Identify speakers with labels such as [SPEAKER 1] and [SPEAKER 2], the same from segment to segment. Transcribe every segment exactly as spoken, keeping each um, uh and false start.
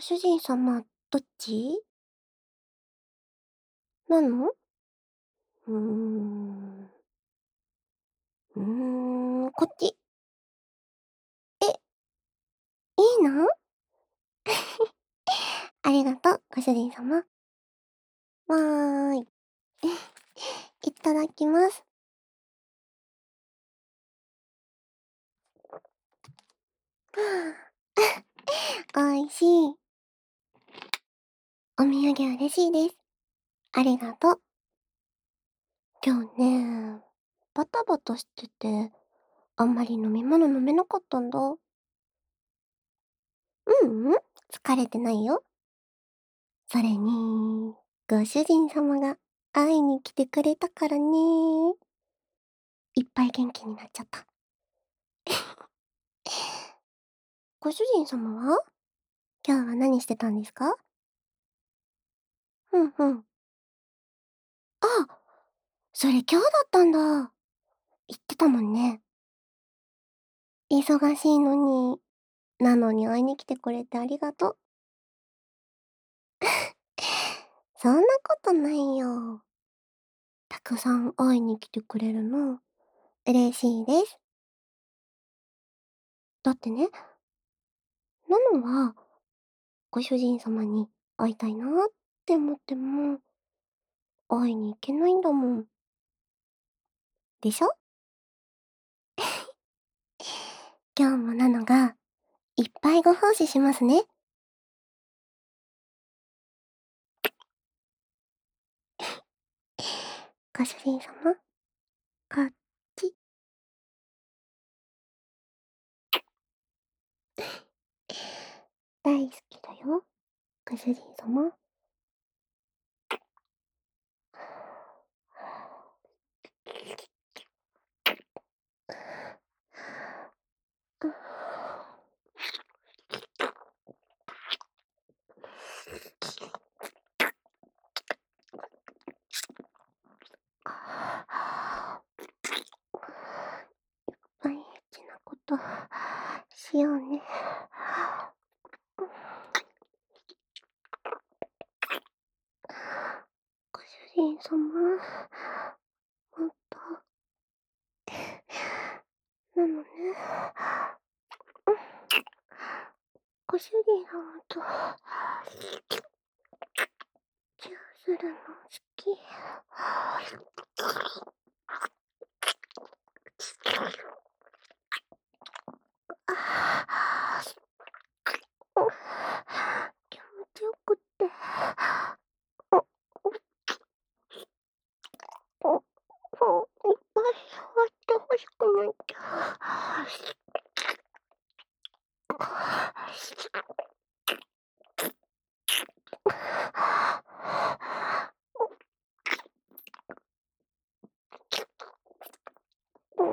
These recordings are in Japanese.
[SPEAKER 1] 主人様、どっちなの？うーん。うーん、こっち。え、いいの？ありがとう、ご主人様。わーい。いただきます。おいしい。お土産嬉しいです。ありがとう。今日ね、バタバタしてて、あんまり飲み物飲めなかったんだ。ううん、疲れてないよ。それに、ご主人様が会いに来てくれたからね。いっぱい元気になっちゃった。ご主人様は今日は何してたんですか？うんうん。あ、それ今日だったんだ。言ってたもんね。忙しいのに、なのに会いに来てくれてありがとう。そんなことないよ。たくさん会いに来てくれるの、嬉しいです。だってね、なのは、ご主人様に会いたいなって思っても、会いに行けないんだもん。でしょ？今日もなのが、いっぱいご奉仕しますね。ご主人様、こっち。大好きだよ、ご主人様。大事なことしようね。ご主人様、また。なのね。ご主人様とチューするの好き。気持ちよくって。いっぱい触ってほしくなっちゃう。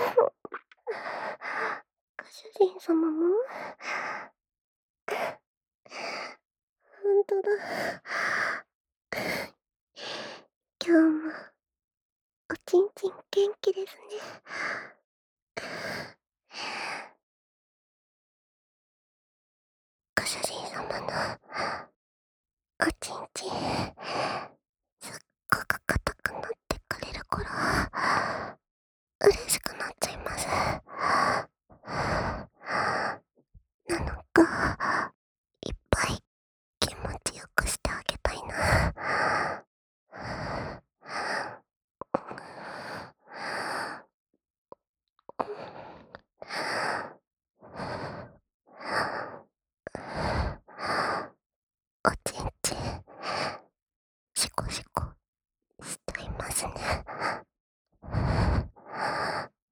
[SPEAKER 1] ご主人様もほんとだ。今日もおちんちん元気ですね。ご主人様のおちんちん、すっごく硬くなってくれるから嬉しくなっちゃいます。なのか、いっぱい気持ちよくしてあげたいな。おちんちん、シコシコしちゃいますね。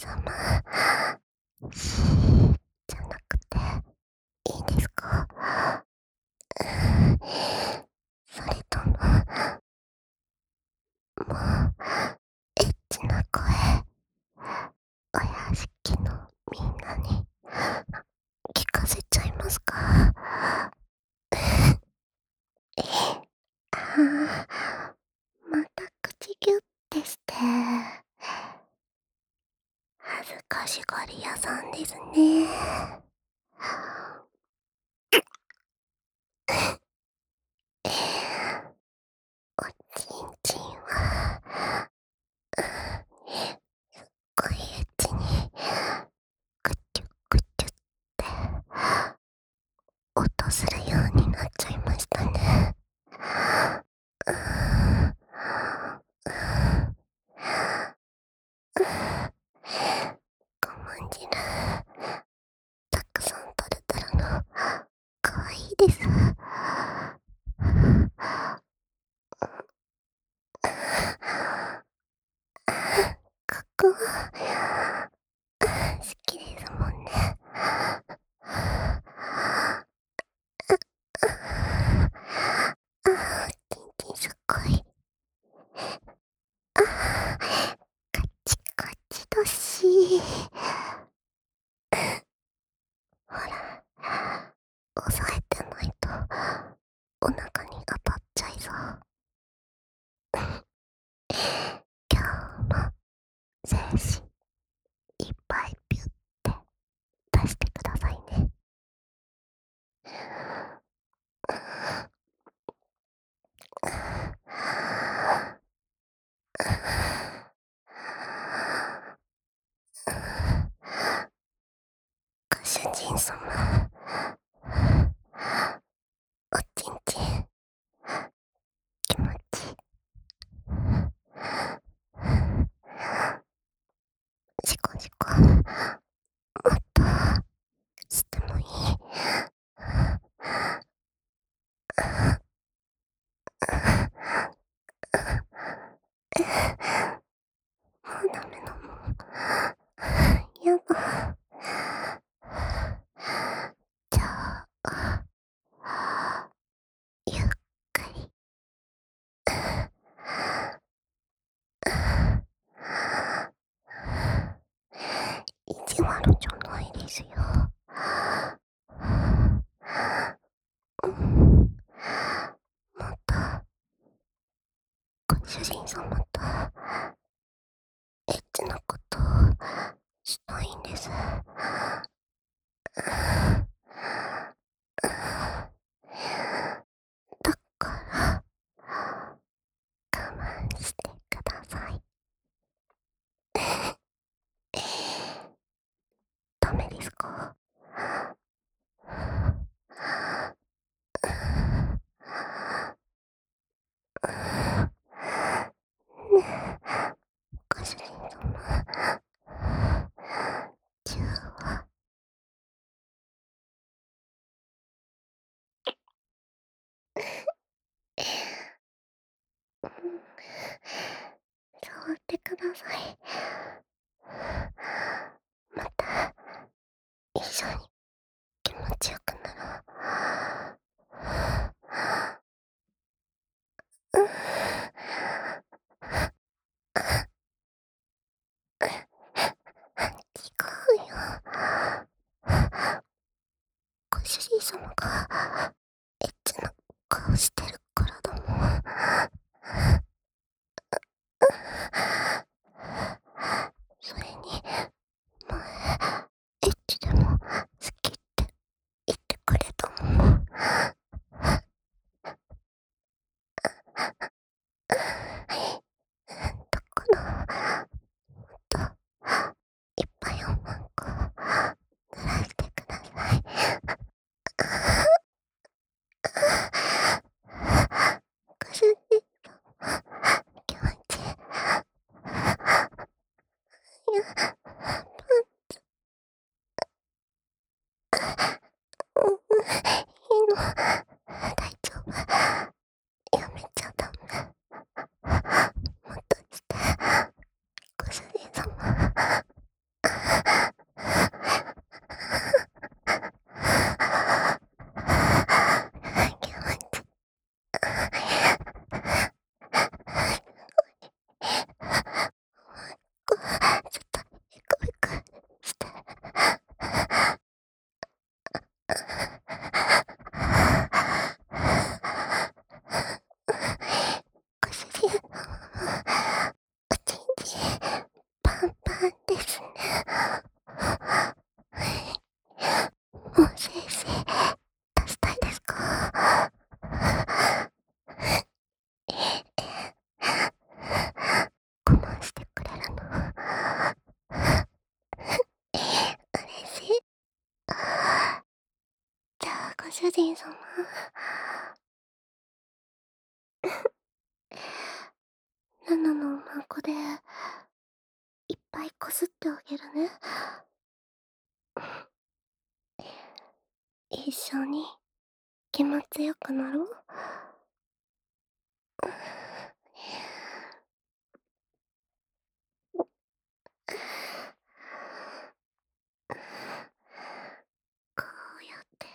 [SPEAKER 1] 様、シーじゃなくていいですか？うーん、それとも、もう、エッチな声、お屋敷のみんなに聞かせちゃいますか？ああ、また口ギュッてして。恥ずかしがり屋さんですね。おちんちんは、すっごいエッチに、ぐちゅぐちゅって音するようになっちゃいましたね。うーん、うーん、うーん、我慢汁、たくさん取れたらの、かわいいです。ここは、好きですもんね。ああ、ちんちんすっごい。ああ、カチカチだし。ほら、押さえてないと、お腹に当たっちゃいそう。今日も、精子、いっぱいピュって出してくださいね。ご主人様、おちんちん、気持ち、シコシコ、もっと、してもいい？もうダメなの？やだ。じゃあ、ゆっくり。意地悪じゃないですよ。うん、また、ご主人様と、エッチなことしたいんです。だから、我慢してください。ダメですか？ご主人様、チューは、触ってください。また、一緒に気持ちよくなろう。うん、違うよ。ご主人様がエッチな顔してるからだもん。 もう先生、出したいですか？我慢してくれるの？嬉しい。じゃあ、ご主人様。ナナのおまんこで、いっぱいこすってあげるね。一緒に気持ちよくなろう。こうやって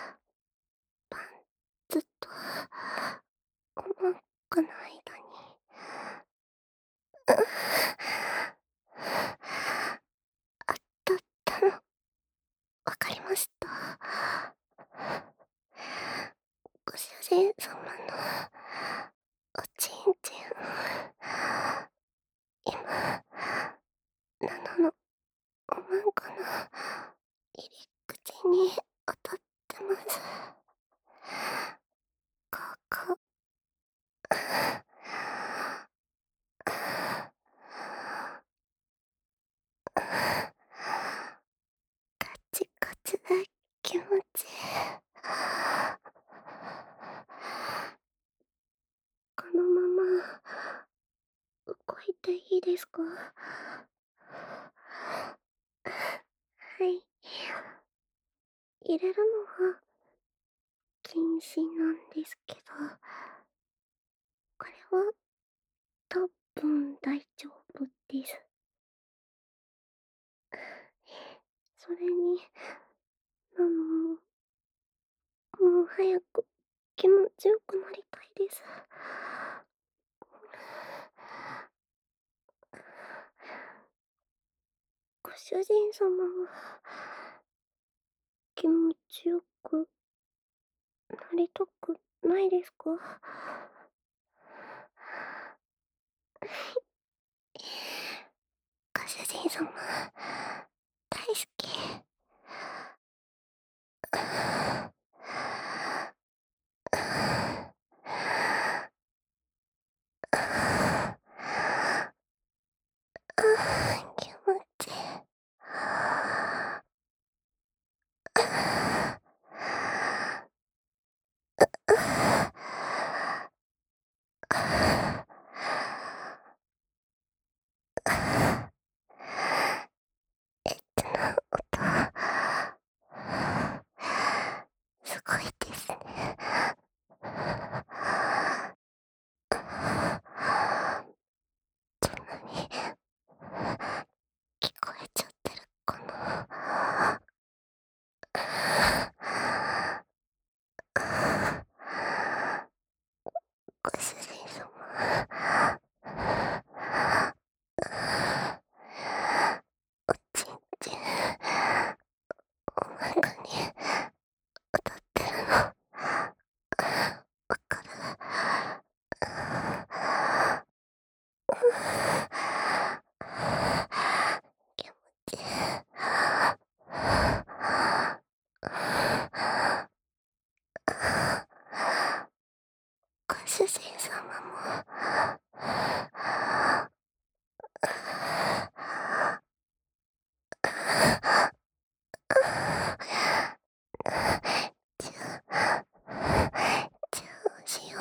[SPEAKER 1] ずっとおまんこの間にあったったの。わかりました。ご主人様のおちんちん、今ナナのおまんこの入り口に当たってます。ここカチカチで気持ちいい。このまま動いていいですか？はい。入れるのは禁止なんですけど、これは多分大丈夫です。それに、あの、もう早く気持ちよくなりたいです。ご主人様は気持ちよくなりたくないですか？ご主人様大好き。気持ちいい。エッチな音、すごいですね。そんなに聞こえちゃってるかな。ご主人様、おちんちんおまんこに当たってるのわかる？気持ちいい。ご主人様もじゃあじゃあしよ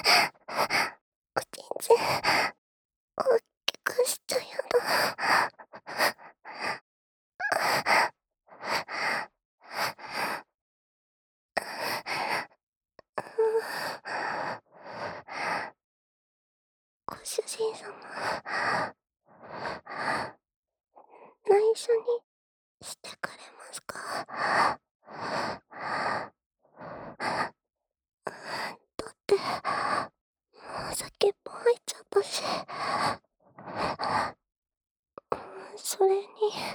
[SPEAKER 1] おちんちん大きくしちゃやだ。ご主人様、内緒にしてくれますか？だって、もう先っぽ入っちゃったし。それに、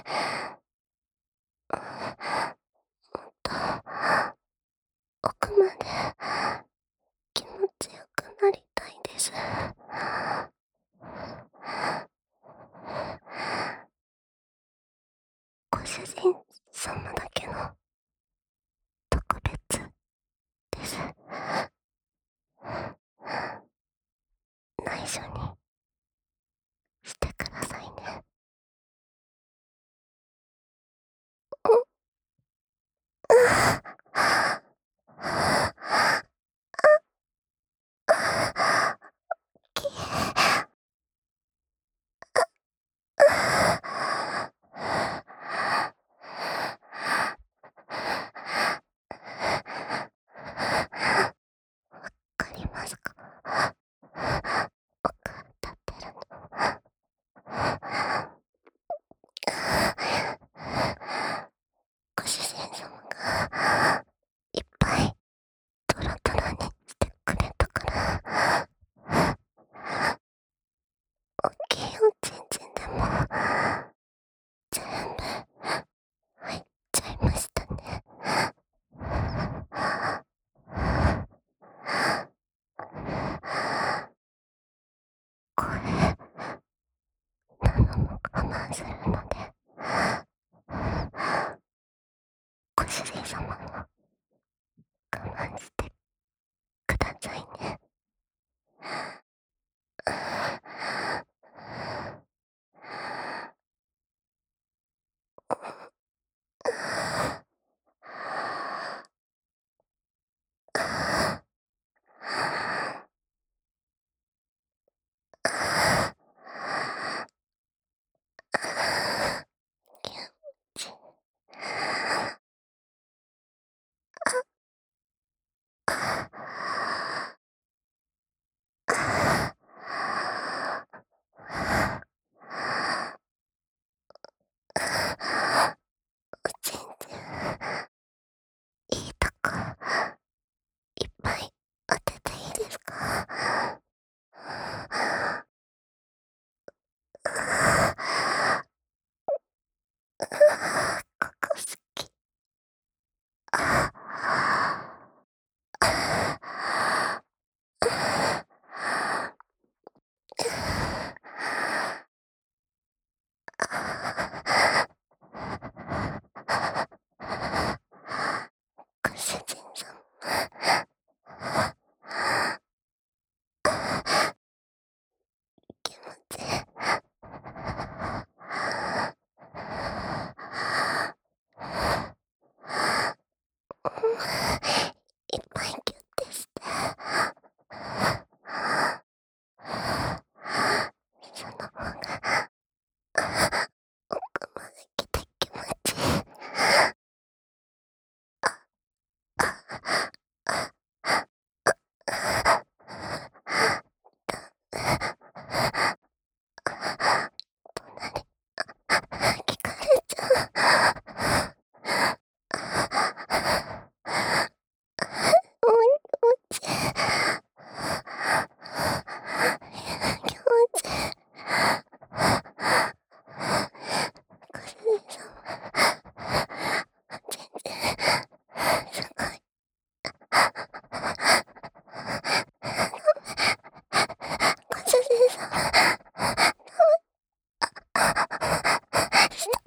[SPEAKER 1] もっと奥まで気持ちよくなりたいです。ご主人様だけの特別です。内緒にしてくださいね。わかりますか？奥立ってるの。ご主人様がいっぱいトロトロにしてくれたから、大きいおちんちんでも全部入っちゃいましたね。これ何も我慢するので、ご主人様も我慢してくださいね。おちんちん、いいとこいっぱい当てていいですか？ここ好き。ご主人様、気持ちいっぱいギュッてして、その方が奥まで来て気持ちいい。隣聞かれちゃう。おいおち、気持ちいい。ご主人様、全然すごい。ご主人様、下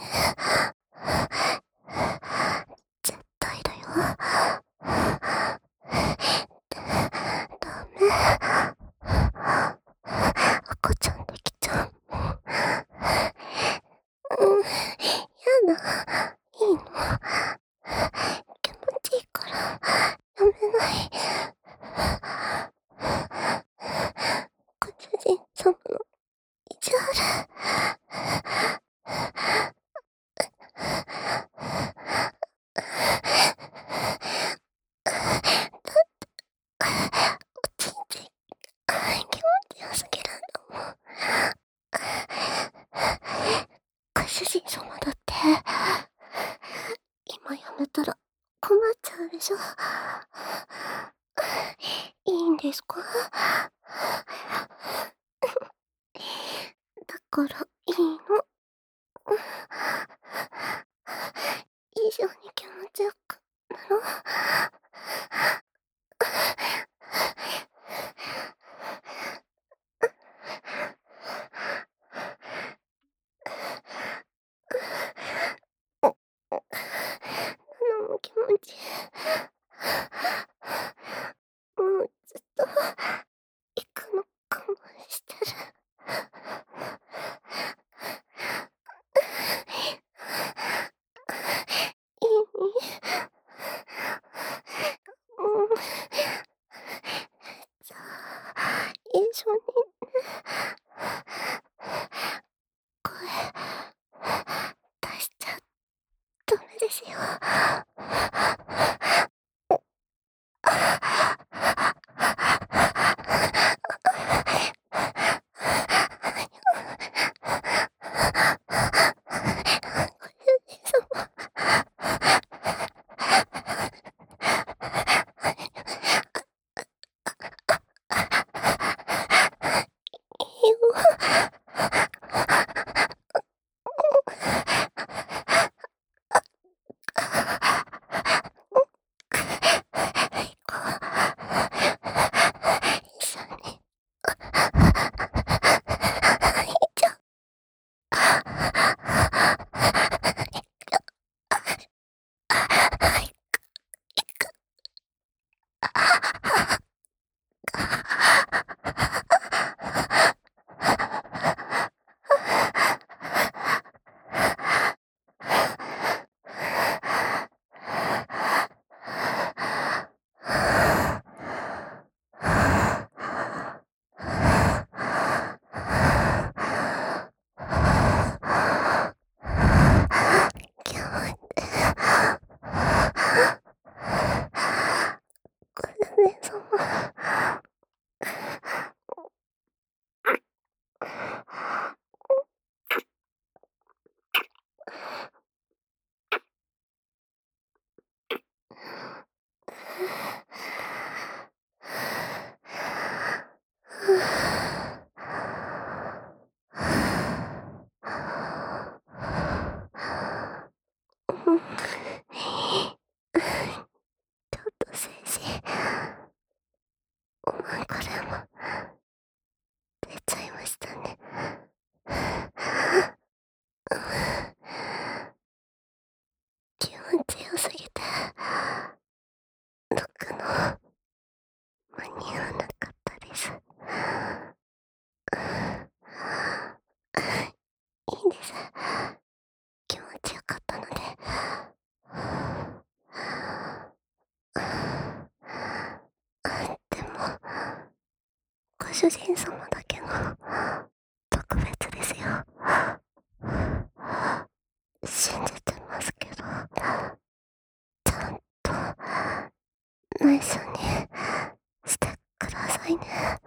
[SPEAKER 1] 絶対だよ。ダメ。赤ちゃんできちゃう。うん、やだ。いいの。気持ちいいから、やめない。ご主人様の意地悪。おちんちん、気持ちよすぎるんだもん。ご主人様だって、今やめたら困っちゃうでしょ。いいんですか？だからいいの。以上に気持ちよくなろう。ナナも気持ちいい。もうずっと行くの我慢してる。いい？もう、じゃあ、一緒に声出しちゃダメですよ。ご主人様。いいよ。一緒に。いいじゃん。気持ちご主人様。ちょっと精神お前からも出ちゃいましたね。気持ちよすぎて泣くの間に合わなかったです。いいです。気持ちよかったので。でもご主人様だけの特別ですよ。信じてますけど、ちゃんと内緒にしてくださいね。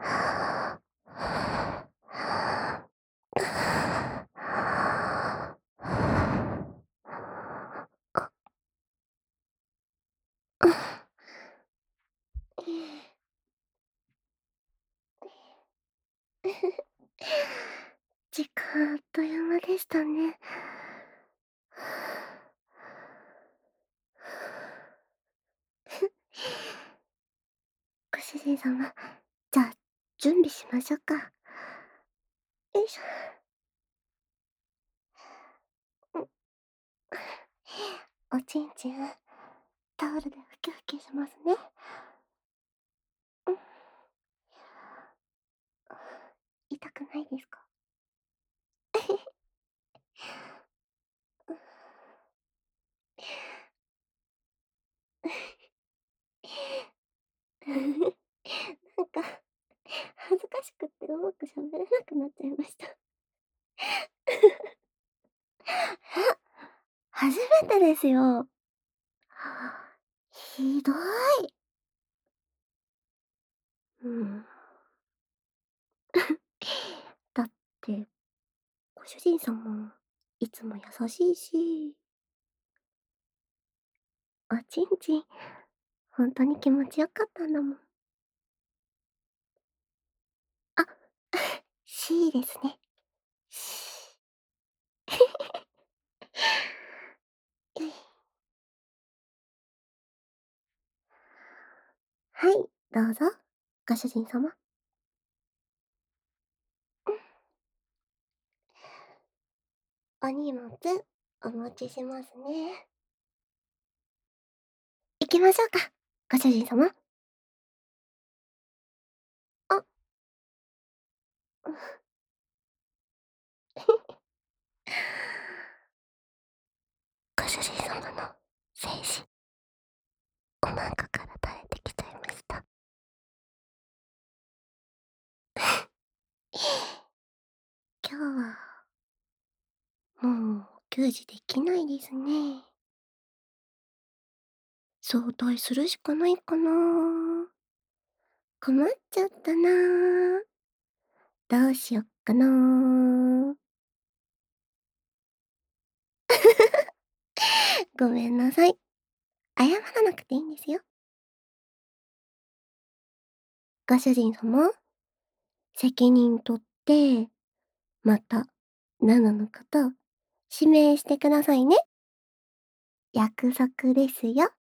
[SPEAKER 1] 時間あっという間でしたね。ご主人様、じゃあ準備しましょうか。よいしょ。 おちんちん、タオルでふきふきしますね。うん。痛くないですか？うん。なんか、恥ずかしくってうまく喋れなくなっちゃいました。え、初めてですよ。ひどい。うん。だって、ご主人様、いつも優しいしおちんちん、ほんとに気持ちよかったんだもん。あ、しですね。し。えい。はい、どうぞ、ご主人様。うん。お荷物、お持ちしますね。行きましょうか、ご主人様。あ。うん。ご主人様の精子お腹から垂れてきちゃいました。今日はもう、お給仕できないですね。早退するしかないかな。困っちゃったな。どうしよっかな。ごめんなさい。謝らなくていいんですよ。ご主人様、責任取って、また、ななのこと指名してくださいね。約束ですよ。